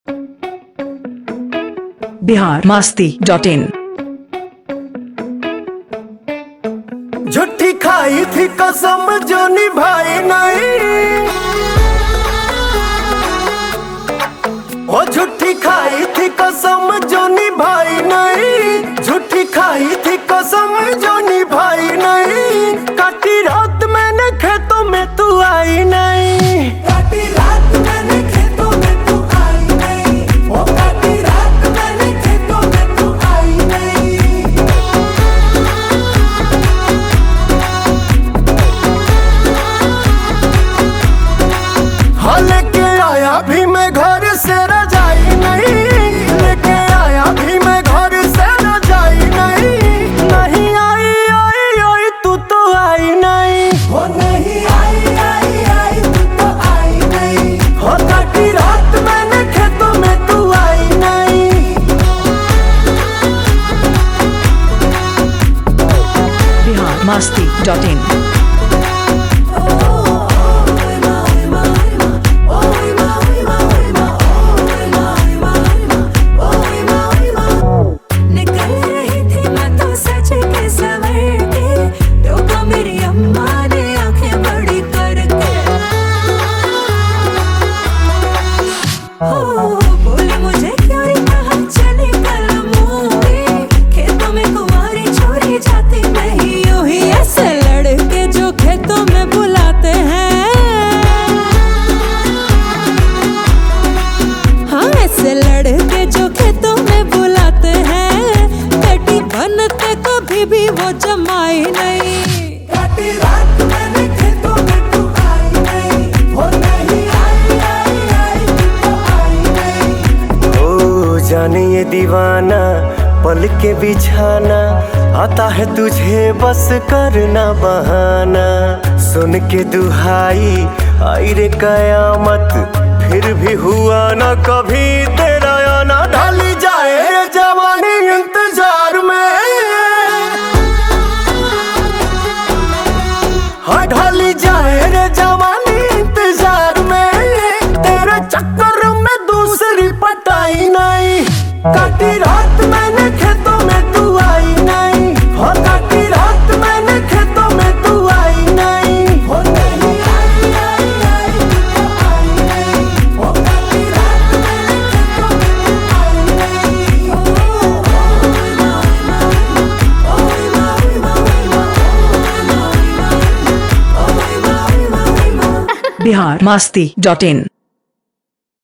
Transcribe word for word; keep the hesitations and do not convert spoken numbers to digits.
Bihar Masti dot इन। झूठी खाई थी कसम जो निभाई नहीं, ओ झूठी खाई थी कसम जो निभाई नहीं, झूठी खाई थी कसम जो निभाई नहीं। काटी रात मैंने खेतों में तू आई नहीं, काटी रात मैंने खेतों में तू आई नहीं, ओ काटी रात मैंने खेतों में तू आई नहीं। हाँ लेके आया भी मैं घर से रजाई नहीं, लेके आया भी मैं घर से रजाई नहीं। नहीं आई आई आई तू तो आई नहीं, हो नहीं आई आई आई तू तो आई नहीं, हो काटी रात मैंने खेतों में तू आई नहीं। Bihar Masti dot in. भी वो जमाई नहीं, काटी रात मैंने खेतों में तू आई नहीं, हो नहीं आई आई आई तू तो आई नहीं। ओ जाने ये दीवाना पल के बिछाना, आता है तुझे बस करना बहाना। सुन के दुहाई आई रे कयामत, फिर भी हुआ ना कभी तेरा आना। ढाली जाए रे जवानी इंतजार में, हाँ ढाली जाए रे जवानी इंतजार में। तेरे चक्कर में दूसरी पटाई नहीं, काटी रात मैंने खेतों में तू आई नहीं, हो काटी रात मैंने खेतों में तू आई नहीं, हो नहीं आई आई आई तू तो आई नहीं, हो काटी रात मैंने खेतों में तू आई नहीं। बिहार मस्ती डॉट इन।